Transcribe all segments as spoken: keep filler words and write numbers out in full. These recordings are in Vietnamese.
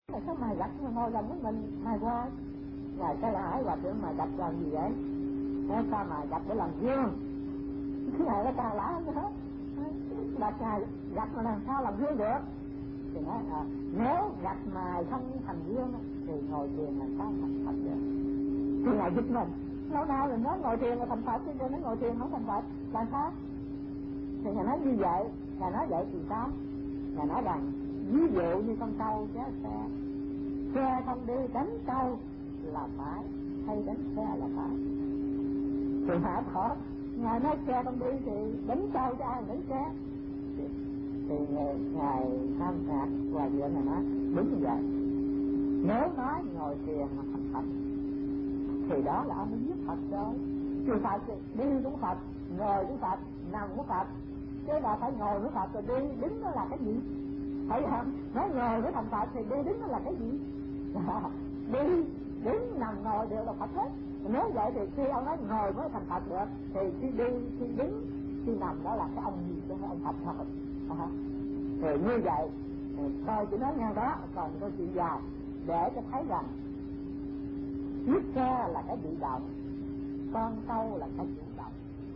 Mà sao mày gặp mà ngồi gần với mình mày qua ngài cái là hỏi hòa thượng mà gặp làm gì vậy? Nói sao mà gặp để làm gương? Ngài nó càng lạ hơn nữa. Là ngài gặp mà làm sao làm gương được? Thì nói à, nếu gặp mà không thành gương thì ngồi thiền làm sao thành Phật được? Thì ngài giúp mình. Lâu nào rồi nói ngồi thiền là thành Phật, chứ nó ngồi thiền không thành Phật làm sao? Thì ngài nói như vậy, ngài nói vậy thì sao? Ngài nói rằng ví dụ như con trâu chế xe, xe không đi đánh trâu là phải, hay đánh xe là phải. Thì hả thọ, ngài nói xe không đi thì đánh trâu cho ai đánh xe? Thì, thì ngài tham phạt hòa thượng này nói đúng như vậy. Nếu nói ngồi thiền mà thành Phật thì đó là ông mới giết Phật rồi. Thì Phật đi cũng Phật, ngồi cũng Phật, nằm cũng Phật, chứ là phải ngồi với Phật rồi đi đứng nó là cái gì? Phải không? Nói ngồi với thành Phật thì đi đứng nó là cái gì? Đi đứng nằm ngồi đều là Phật hết. Nếu vậy thì khi ông nói ngồi mới thành Phật được thì khi đi, khi đứng, khi nằm đó là cái ông gì chứ ông Phật thôi. À, thì như vậy thôi chỉ nói ngang đó, còn câu chuyện dài để cho thấy rằng chiếc xe là cái bị động, con trâu là cái chủ động.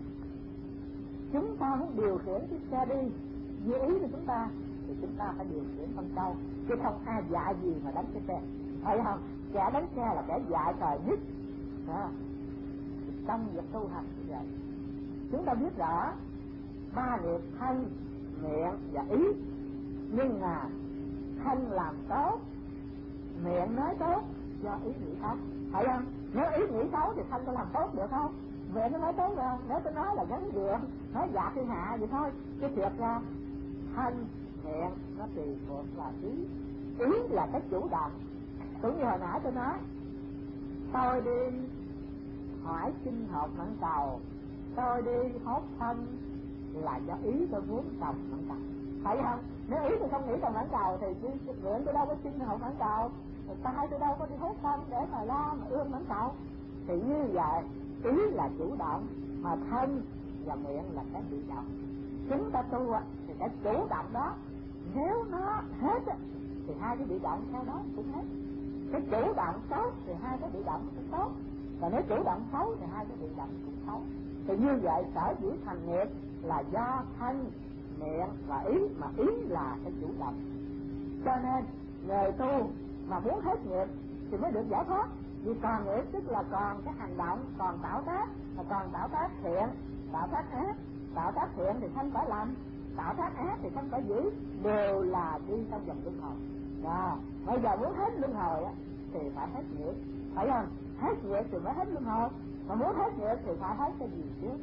Chúng ta muốn điều khiển chiếc xe đi như ý của chúng ta thì chúng ta phải điều khiển con trâu, chứ không ai dạy gì mà đánh cái xe, phải không? Kẻ đánh xe là kẻ dạy thời nhất. Đó. Trong việc tu hành như vậy, chúng ta biết rõ ba nghiệp thân, miệng và ý, nhưng mà thân làm tốt, miệng nói tốt do ý nghĩ tốt, phải không? Nếu ý nghĩ xấu thì thân có làm tốt được không? Miệng nó nói tốt được, nếu tôi nói là gắn được, nói dạ thiên hạ vậy thôi, chứ thiệt ra thân, miệng nó tùy thuộc là ý. Ý là cái chủ động. Cũng như hồi nãy tôi nói, tôi đi hỏi sinh hộp mãn cầu, tôi đi hốt thân là do ý tôi muốn trồng mãn cầu, phải không? Nếu ý tôi không nghĩ trồng mãn cầu thì miệng tôi đâu có sinh hộp mãn cầu, tay tôi đâu có đi hốt thân để mà la mà ương mãn cầu. Thì như vậy ý là chủ động, mà thân và miệng là cái bị động. Chúng ta tu thì cái chủ động đó nếu nó hết thì hai cái bị động theo đó cũng hết. Cái chủ động tốt thì hai cái bị động cũng tốt, và nếu chủ động xấu thì hai cái bị động cũng xấu. Thì như vậy sở dĩ thành nghiệp là do thân, miệng và ý, mà ý là cái chủ động. Cho nên người tu mà muốn hết nghiệp thì mới được giải thoát. Vì còn nghiệp tức là còn cái hành động, còn tạo tác, mà còn tạo tác thiện, tạo tác ác. Tạo tác thiện thì thân phải làm, tạo tác ác thì thân phải giữ, đều là đi trong vòng luân hồi. Đó, bây giờ muốn hết luân hồi á thì phải hết nghiệp, phải không? Hết nghiệp thì mới hết luân hồi, mà muốn hết nghiệp thì phải hết cái gì trước?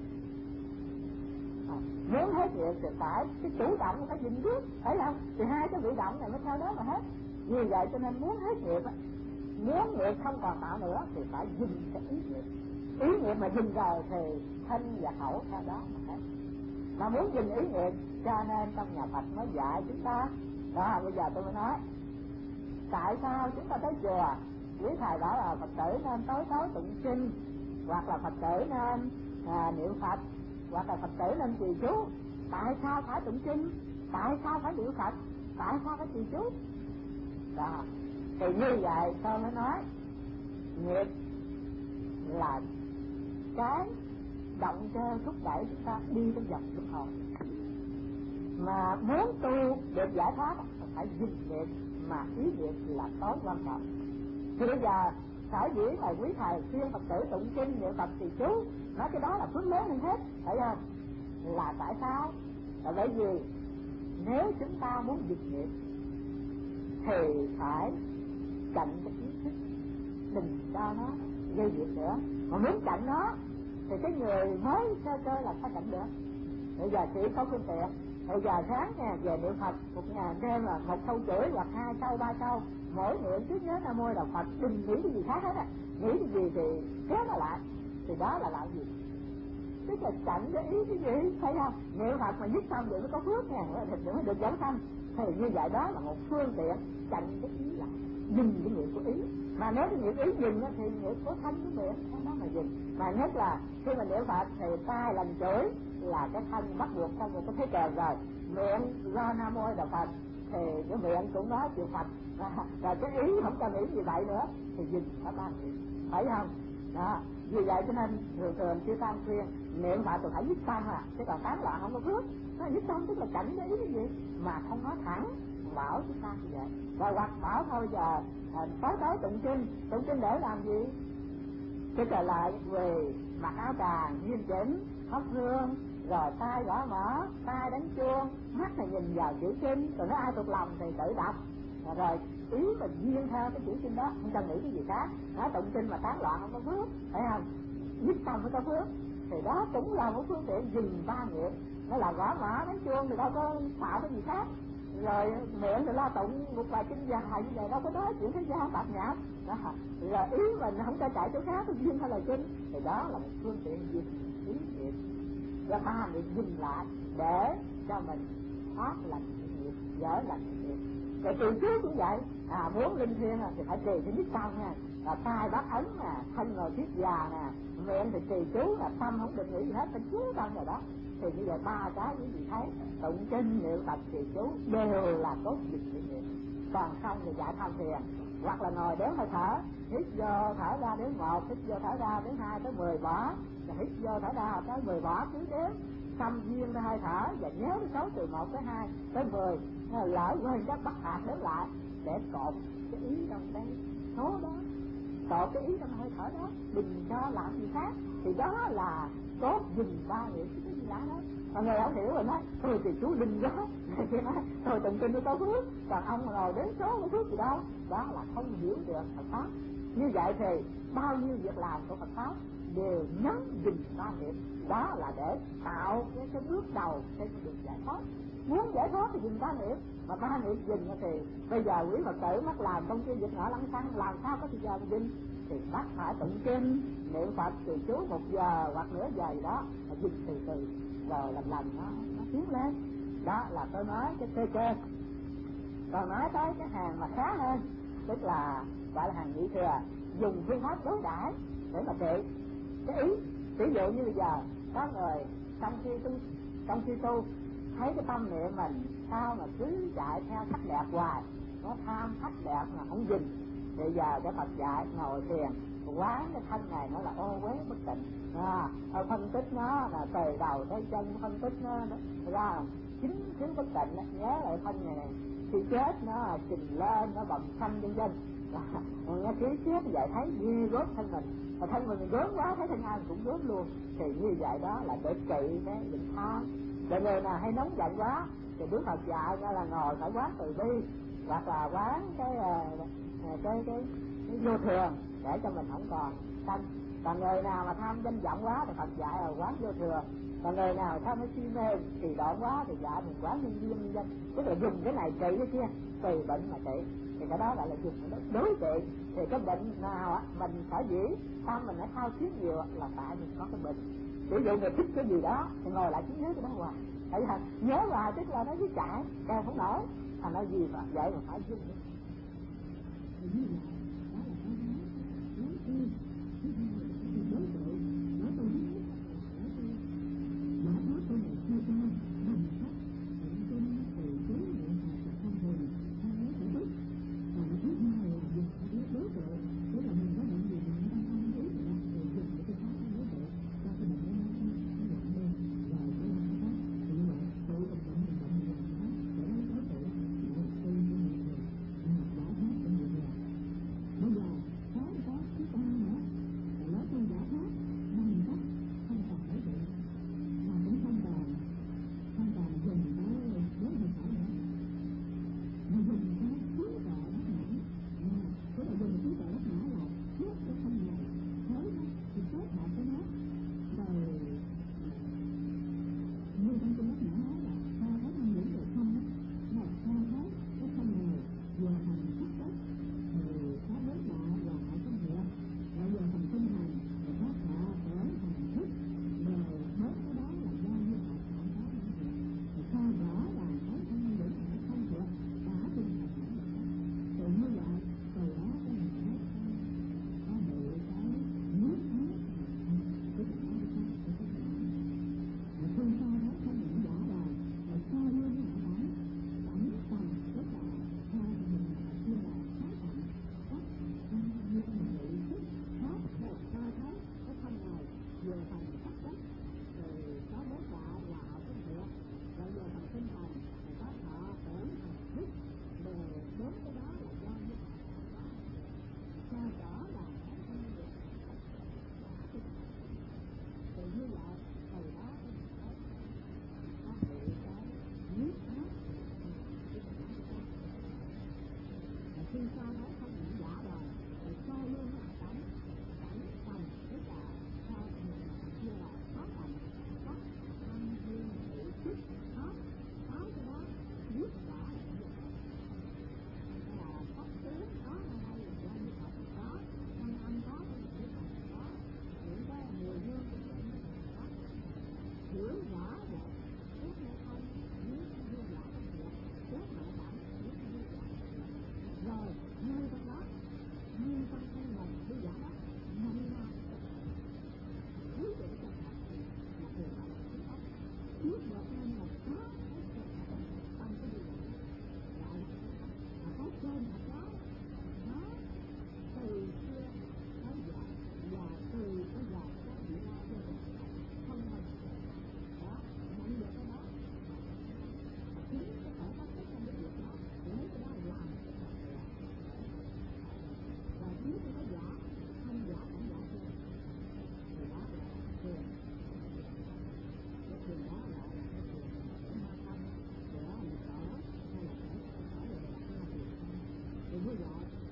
À, muốn hết nghiệp thì phải cái chủ động phải dừng trước, phải không? Thì hai cái bị động này mới theo đó mà hết. Như vậy cho nên muốn hết nghiệp á, muốn nghiệp không còn tạo nữa thì phải dừng cái ý nghiệp. Ý nghiệp mà dừng rồi thì thân và khẩu theo đó mà hết. Mà muốn dừng ý nghiệp cho nên trong nhà Phật mới dạy chúng ta. Đó, bây giờ tôi mới nói tại sao chúng ta tới chùa, quý thầy bảo là Phật tử nên tối tối tụng kinh, hoặc là Phật tử nên à, niệm Phật, hoặc là Phật tử nên trì chú. Tại sao phải tụng kinh? Tại sao phải niệm Phật? Tại sao phải trì chú? Đó, thì như vậy tôi mới nói nghiệp là cái động cơ thúc đẩy chúng ta đi trong vòng luân hồi. Mà muốn tu được giải thoát phải dừng nghiệp, mà ý nghiệp là tối quan trọng. Thì bây giờ sở dĩ là quý thầy khuyên Phật tử tụng kinh, niệm Phật trì chú, nói cái đó là phước lớn hơn hết, phải không? Là tại sao? Là bởi vì nếu chúng ta muốn dừng nghiệp thì phải chặn cái ý thức, đừng cho nó gây việc nữa. Mà muốn chặn nó thì cái người mới sơ cơ là phải chặn được. Bây giờ chỉ có phương tiện. Bây giờ sáng nha, về niệm Phật một ngày đêm là một câu chửi hoặc hai câu ba câu, mỗi niệm trước nhớ Nam Mô Đạo Phật, đừng nghĩ cái gì khác hết á. Nghĩ cái gì thì kéo nó lại, thì đó là làm gì? Tức là chặn cái ý cái gì, thấy không? Niệm Phật mà dứt xong rồi mới có phước nha, thì mới được giảm sanh. Thì như vậy đó là một phương tiện chặn cái ý lại, dừng cái nghiệp của ý. Mà nếu cái nghiệp ý dừng thì nghiệp của thân của miệng nó mà dừng. Mà nhất là khi mà niệm Phật thì tai lần chửi là cái thân bắt buộc xong rồi có thấy kèm rồi, miệng do Nam Mô Đạo Phật thì cái miệng cũng nói chuyện Phật, rồi cái ý không cho nghĩ gì vậy nữa thì dừng ở ba niệm, phải không? Đó, vì vậy cho nên thường thường chư Tam khuyên niệm Phật tôi phải dứt tâm à, chứ còn tán loạn không có phước. Nó dứt tâm tức là chẳng để ý cái gì mà không nói thẳng, bảo chúng ta như vậy. Rồi hoặc bảo thôi giờ à, tối tối tụng kinh, tụng kinh để làm gì? Cái trở lại về mặc áo tràng nghiêm chỉnh, thắp hương, rồi tay gõ mõ, tay đánh chuông, mắt là nhìn vào chữ kinh, rồi nếu ai thuộc lòng thì tự đọc, rồi ý mình duyên theo cái chữ kinh đó, không cần nghĩ cái gì khác. Nói tụng kinh mà tán loạn không có phước, phải không? Dứt tâm mới có phước, thì đó cũng là một phương tiện dừng ba nghiệp. Nó là gõ mõ đánh chuông thì đâu có tạo cái gì khác, rồi miệng thì lo tụng một vài kinh dài như vậy, đâu có nói chuyện thế gian bạc nhã đó. Rồi ý mình không cho chạy chỗ khác, cái duyên hay là kinh, thì đó là một phương tiện dừng ý nghiệp. Và ba nghiệp dừng lại để cho mình thoát lành nghiệp, dở lành nghiệp. Rồi từ trước cũng vậy, à muốn linh thiêng thì phải trì cái nhất tâm nha, là tay bắt ấn nè, thân ngồi thiết già nè, miệng thì trì chú, là tâm không được nghĩ gì hết, phải chú tâm rồi đó. Thì như vậy ba cái những gì thấy tụng kinh niệm Phật trì chú đều là tốt dịch nghiệp nghiệp. Còn không thì dạy tham thiền, hoặc là ngồi đếm hơi thở, hít vô thở ra đến một, hít vô thở ra đến hai tới mười bỏ, rồi hít vô thở ra tới mười bỏ cứ đếm, xăm duyên ra hơi thở và nhớ cái số từ một tới hai tới mười, lỡ quên các bắt hạt đếm lại để cột cái ý trong đây số đó, cột cái ý trong hơi thở đó, đừng cho làm gì khác. Thì đó là tốt dừng ba nghiệp cái gì lạ đó. Mà người không hiểu rồi nói thôi thì chú đừng đó, người nói thôi tụng kinh tôi có phước, còn ông mà ngồi đến số có phước gì đâu. Đó là không hiểu được Phật pháp. Như vậy thì bao nhiêu việc làm của Phật pháp đều nhấn dừng ba nghiệp. Đó là để tạo cái, cái bước đầu trên con đường giải thoát. Muốn giải thoát thì dừng ba nghiệp, mà ba nghiệp dừng thì bây giờ quý Phật tử mắc làm công ty việc nhỏ lăng xăng, làm sao có thời giờ mà dừng? Thì bắt phải tụng kinh niệm Phật trì chú một giờ hoặc nửa giờ gì đó, mà dừng từ từ rồi lần lần nó nó tiến lên. Đó là tôi nói cái kê kê. Còn nói tới cái hàng mà khá hơn, tức là gọi là hàng nhị thừa, dùng phương pháp đối đãi để mà trị cái ý. Ví dụ như bây giờ có người trong khi tu trong khi tu thấy cái tâm niệm mình sao mà cứ chạy theo sắc đẹp hoài, nó tham sắc đẹp mà không dừng. Bây giờ cái Phật dạy ngồi thiền quán cái thân này nó là ô uế bất tịnh, à, phân tích nó là từ đầu tới chân, phân tích nó, nó ra chính thứ bất tịnh đó. Nhớ lại thân này này khi chết nó trình lên, nó bầm xanh vân vân, nghe ký chết vậy thấy ghê gớm thân mình, mà thân mình gớm quá thấy thân ai cũng gớm luôn. Thì như vậy đó là để trị cái bệnh tham. Rồi người nào hay nóng giận quá thì Đức Phật dạy ra là ngồi phải quán từ bi, hoặc là quán cái cái cái, cái, cái vô thường để cho mình không còn sân. Còn người nào mà tham danh vọng quá thì Phật dạy là quán vô thường. Còn người nào tham cái si mê kỳ đoạn quá thì dạy mình quán nhân duyên nhân dân, tức là dùng cái này trị cái kia, tùy bệnh mà trị. Thì cái đó gọi là dùng đối trị. Thì cái bệnh nào á mình phải dĩ tâm mình nó thao thiết nhiều là tại mình có cái bệnh. Ví dụ người thích cái gì đó thì ngồi lại chỉ nhớ cái đó hoài, thấy không? Nhớ hoài tức là nó cứ chạy kêu không nổi, thành nó gì mà vậy mà phải dùng.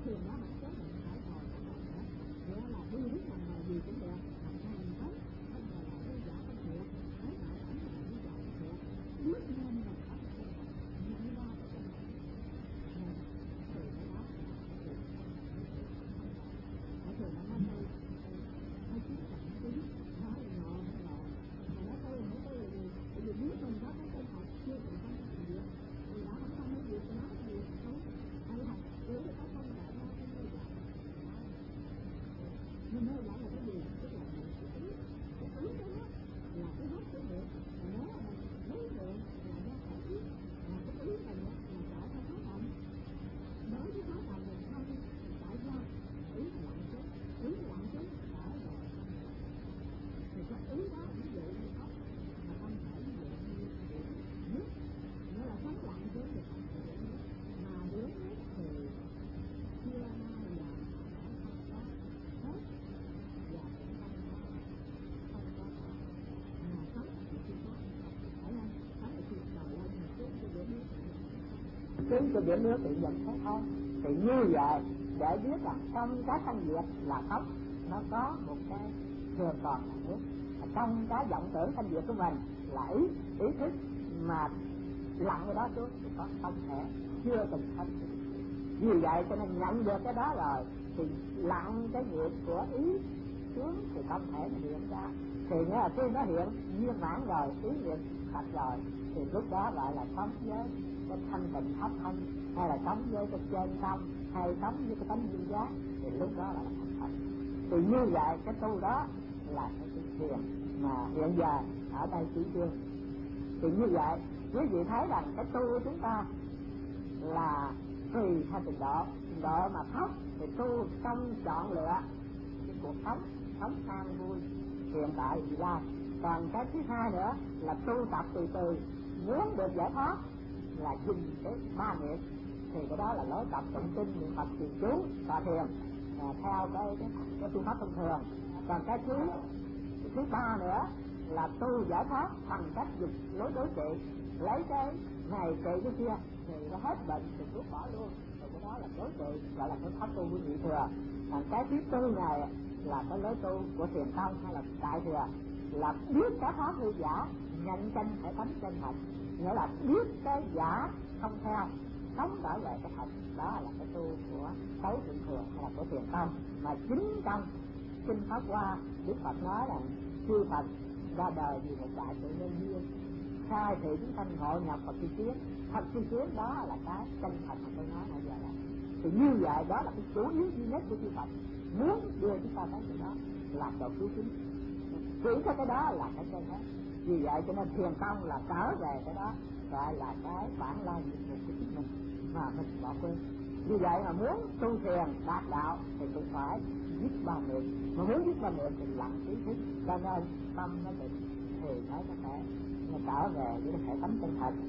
thiền đó bản chất mình phải ngồi trong lòng đó, nghĩa là đi biết làm nghề gì cũng được, làm sao mình thấy, không ngờ là đơn giản không thiệt, thấy nào ảnh là đơn giản không thiệt, biết nên mình phải nhận ra cái chân thật, nên thì cái đó là thiền. Ở thường nó nói đây, hay chiếc cảnh tí, nói ngọn ngọn, mà nói tôi nói tôi là gì, tại vì biết mình có cái chân thật chưa từng có cái gì, thì đã không xong cái việc của nó cái gì không, hay là nếu có công nghệ nó cái như vậy, nhưng nó lại là cái gì, tức là một cái ý, cái ý đó là cái gốc của việc, mà nếu mà lấy việc là do phải biết, là cái ý này là trở theo thái động, đối với thái động thì không, tại sao ý là lặng chết, ý là lặng chết trở về thì cái ý đó ví dụ như ốc mà không thể ví dụ như nước, nghĩa là sống lặng chết thì không thể uống nước, mà uống nước thì chia ra là không có hết và cũng không có không có mà sống thì chưa có phải không, sống thì chưa đầu lên mà xuống cho biển nước xuống cho biển nước tự dẫn thế thôi. Thì như vậy để biết rằng trong cái thanh diệt là khóc nó có một cái thường còn là nước, trong cái vọng tưởng thanh diệt của mình là ý ý thức mà lặng cái đó xuống thì có không thể chưa từng thanh. Vì vậy cho nên nhận được cái đó rồi thì lặng cái nghiệp của ý xuống thì không thể hiện ra, thì nghĩa là khi nó hiện viên mãn rồi, ý nghiệp sạch rồi thì lúc đó gọi là sống với cái thanh tịnh pháp thân, hay là sống với cái chân tâm, hay sống với cái tánh duyên giác, thì lúc đó là thành thật. Thì như vậy cái tu đó là cái chữ thiền mà hiện giờ ở đây chỉ riêng. Thì như vậy quý vị thấy rằng cái tu của chúng ta là tùy theo trình độ, trình độ mà thấp thì tu trong chọn lựa cái cuộc sống sống an vui hiện tại vị lai. Còn cái thứ hai nữa là tu tập từ từ, muốn được giải thoát là dùng cái ba niệm, thì cái đó là lối tập tụng kinh niệm Phật trì chú và thiền à, theo cái cái, cái phương pháp thông thường. Còn cái thứ cái thứ ba nữa là tu giải thoát bằng cách dùng lối đối trị, lấy cái này trị cái kia thì nó hết bệnh thì lúc bỏ luôn, rồi cái đó là đối trị, gọi là cái pháp tu của nhị thừa. Còn cái thứ tư này là cái lối tu của thiền tông hay là đại thừa, là biết cái pháp hư giả, nhận chân thể tánh chân thật, nghĩa là biết cái giả không theo, sống trở về cái thật. Đó là cái tu của tấu thượng thừa hay là của thiền tông. Mà chính trong kinh Pháp Hoa Đức Phật nói rằng chư Phật ra đời vì một đại sự nhân duyên, khai thị chúng sanh ngộ nhập Phật chi kiến. Phật chi kiến đó là cái chân thật mà tôi nói nãy giờ là. Thì như vậy đó là cái chủ yếu duy nhất của chư Phật, muốn đưa chúng ta tới cái đó là độ cứu chính. Chỉ có cái đó là cái chân hết. Vì vậy cho nên thiền tông là trở về cái đó, gọi là cái bản la nhiệm vụ của chính mình mà mình bỏ quên. Vì vậy mà muốn tu thiền đạt đạo thì cũng phải giết ba niệm, mà muốn giết ba niệm thì lặng ý thức, cho nên tâm nó định thì mới có thể nó trở về với cái thể tánh chân thật.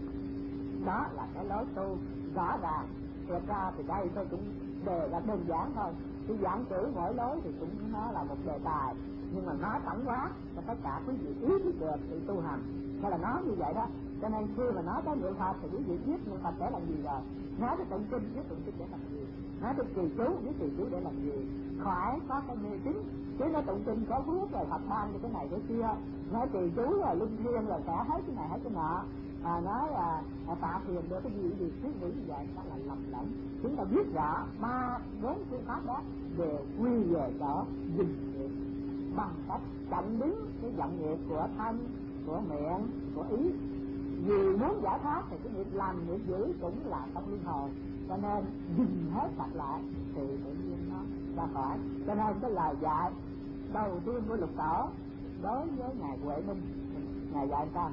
Đó là cái lối tu rõ ràng. Thiệt ra thì đây tôi cũng đề ra đơn giản thôi, cái giảng chữ mỗi lối thì cũng nó là một đề tài, nhưng mà nói tổng quát cho tất cả quý vị ý thức được thì tu hành, hay là nói như vậy đó. Cho nên khi mà nói tới niệm Phật thì quý vị biết niệm Phật để làm gì rồi, nói tới tụng kinh biết tụng kinh để làm gì, nói tới trì chú biết trì chú để làm gì, khỏi có cái mê tín chứ nói tụng kinh có phước rồi Phật ban cho cái này cái kia, nói trì chú rồi linh thiêng rồi sẽ hết cái này hết cái nọ, à, nói là à, tạ thiền được cái gì gì cứ nghĩ như vậy đó là lầm lẫn. Chúng ta biết rõ ba bốn phương pháp đó đều quy về chỗ dình nghiệp bằng cách chặn đứng cái vọng nghiệp của thân, của miệng, của ý. Vì muốn giải thoát thì cái nghiệp làm nghiệp dữ cũng là trong luân hồi, cho nên dừng hết sạch lại thì tự nhiên nó ra khỏi. Cho nên cái lời dạy đầu tiên của Lục Tổ đối với ngài Huệ Minh, ngài dạy sao?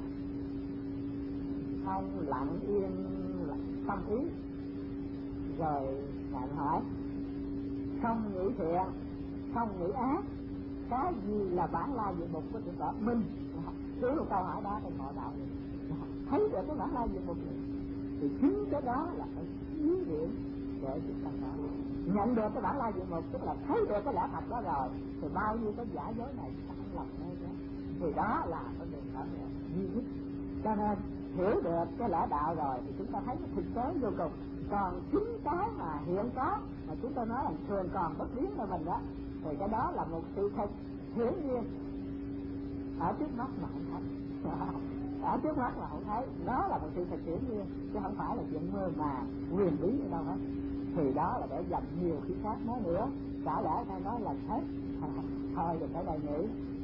Không lặng yên tâm ý, rồi ngài hỏi không nghĩ thiện, không nghĩ ác, cái gì là bản la diện mục của Thượng Tọa Minh? Cứ một câu hỏi đó thì ngộ đạo thấy được cái bản la diện mục này, thì chính cái đó là cái yếu điểm để chúng ta nói. Nhận được cái bản la diện mục tức là thấy được cái lẽ thật đó rồi, thì bao nhiêu cái giả dối này chúng ta không lòng nghe nữa, thì đó là cái đường trở về duy nhất. Cho nên hiểu được cái lẽ đạo rồi thì chúng ta thấy cái thực tế vô cùng. Còn chính cái mà hiện có mà chúng tôi nói là thường còn bất biến của mình đó, thì cái đó là một sự thật hiển nhiên ở trước mắt mà không thấy. Ở trước mắt mà không thấy, nó là một sự thật hiển nhiên chứ không phải là chuyện mơ mà quyền bí ở đâu hết. Thì đó là để dành nhiều khi khác nói nữa, cả lẽ ta nói là hết thôi được cái này nghĩ.